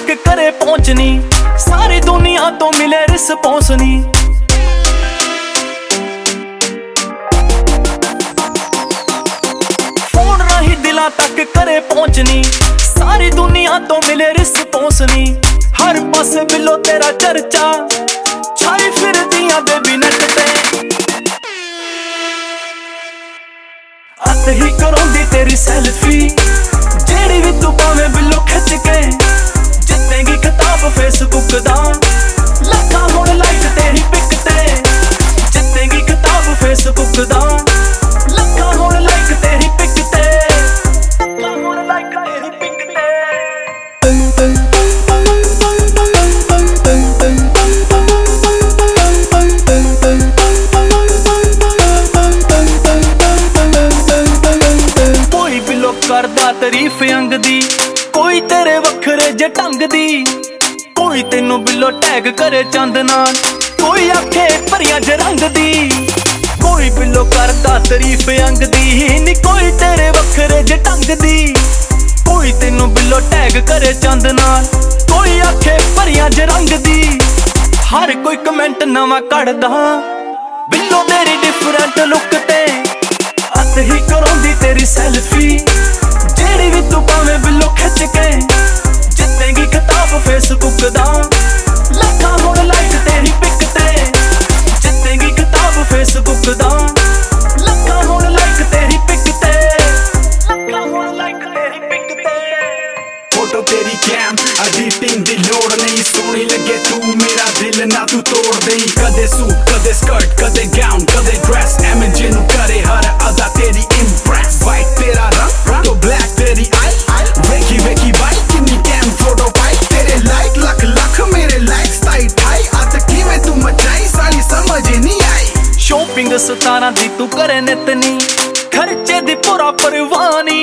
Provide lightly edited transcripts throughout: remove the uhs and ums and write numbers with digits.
तक करे पहुंचनी, सारी दुनिया तो मिले रिस्पॉन्स नी। फोन राही दिलां तक करे पहुंचनी, सारी दुनिया तो मिले रिस्पॉन्स नी। हर पासे बिलो तेरा चर्चा छाई फिरदियां बेबी नेट ते, अत ही कराउंदी तेरी सेल्फी जेड़ी भी तू पावे बिलो खिच के। जितेगी खिताब फेसबुक दा, लखां हुण लाइक तेरी पिक ते। जितेगी खिताब फेसबुक दा, लखां हुण लाइक तेरी पिक ते। लखां हुण लाइक तेरी पिक ते। करदा तारीफ अंग दी, कोई तेरे वखरे जे ढंग दी। कोई तेनू बिलो टैग करे चंद नाल, कोई आखे भरिया ज रंग दी। कोई बिलो करदा तारीफ अंग दी नी, कोई तेरे वखरे जे ढंग दी। कोई तेनू बिलो टैग करे चंद नाल, कोई आखे भरिया ज रंग दी। हर कोई कमेंट नवां कढ़दा बिलो तेरी डिफरेंट लुक ते। अत ही कराउंदी तेरी सेल्फी जेड़ी भी तू पावे बिलो खिच के। जितेगी खिताब फेसबुक दा, लखां हुण लाइक तेरी पिक ते। जितेगी खिताब फेसबुक दा, लखां हुण लाइक तेरी पिक ते। लखां हुण लाइक तेरी पिक ते। फोटो तेरी कैम एडिटिंग दी लोड़ नहीं, सोहनी लगे तू मेरा दिल ना तू तोड़ देई। कदे सूट कदे स्कर्ट कदे गाउन कदे ड्रेस, एवें जिन्नू करे हर अदा तेरी इम्प्रेस। वाइट तेरा रंग तो ब्लैक तेरी आई, वेखी वेखी बाई किन्नी कैम फोटो पाई। तेरे लाइक लख लख मेरे लाइक्स ताई ठाई, अत किवें तू मचाई साली समझ नहीं आई। शॉपिंग 17 दी तू करे नितनी, खर्चे दी पूरा परवानी।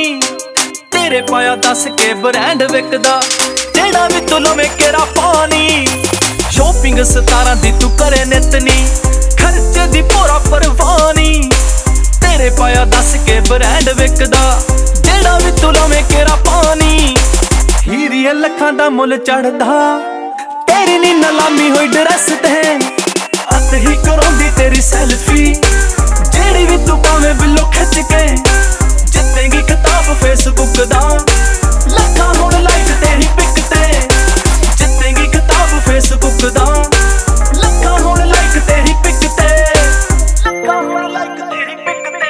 तेरे पाया 10 के ब्रांड विकदा, जेड़ा भी तू लवे केरा पानी। शॉपिंग 17 दी तू करे नितनी, खर्चे दी पूरा परवानी। तेरे पाया 10 के ब्रांड विकदा, जेड़ा भी तू लवे केरा पानी। हीरे लखां दा मुल चढ़दा, तेरी नी नलामी होई ड्रेस ते। अत ही कराउंदी तेरी सेल्फी जेड़ी भी तू पावे बिलो खिच के। जितेगी खिताब फेसबुक दा, लखां हुण लाइक तेरी पिक ते। जितेगी खिताब फेसबुक दा, लखां हुण लाइक तेरी पिक ते। लखां हुण लाइक तेरी पिक ते।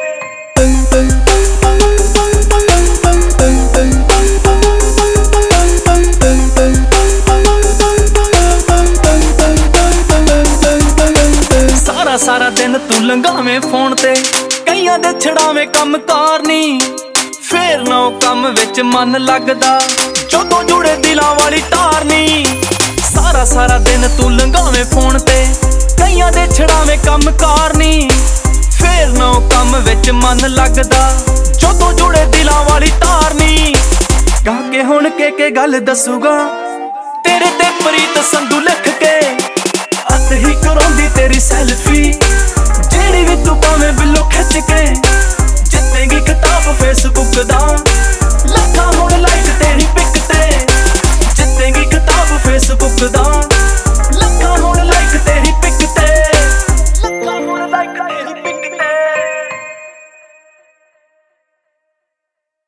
सारा सारा दिन तू लंघावे फोन ते, कईयां दे छड़ावे कम कारनी। फेर ना कम विच मन लगदा, जदों जुड़े दिलां वाली टारनी। सारा सारा दिन तू लंघावे फोन ते, कईयां दे छड़ावे कम कारनी। फेर ना कम विच मन लगदा, जदों जुड़े दिलां वाली टारनी। कह के हुण के गल दसूगा, तेरे ते प्रीत संधू लिख के। अत ही कराउंदी तेरी सेल्फी जेड़ी भी तू पावे बिलो खिच के। जितेगी खिताब फेसबुक दा,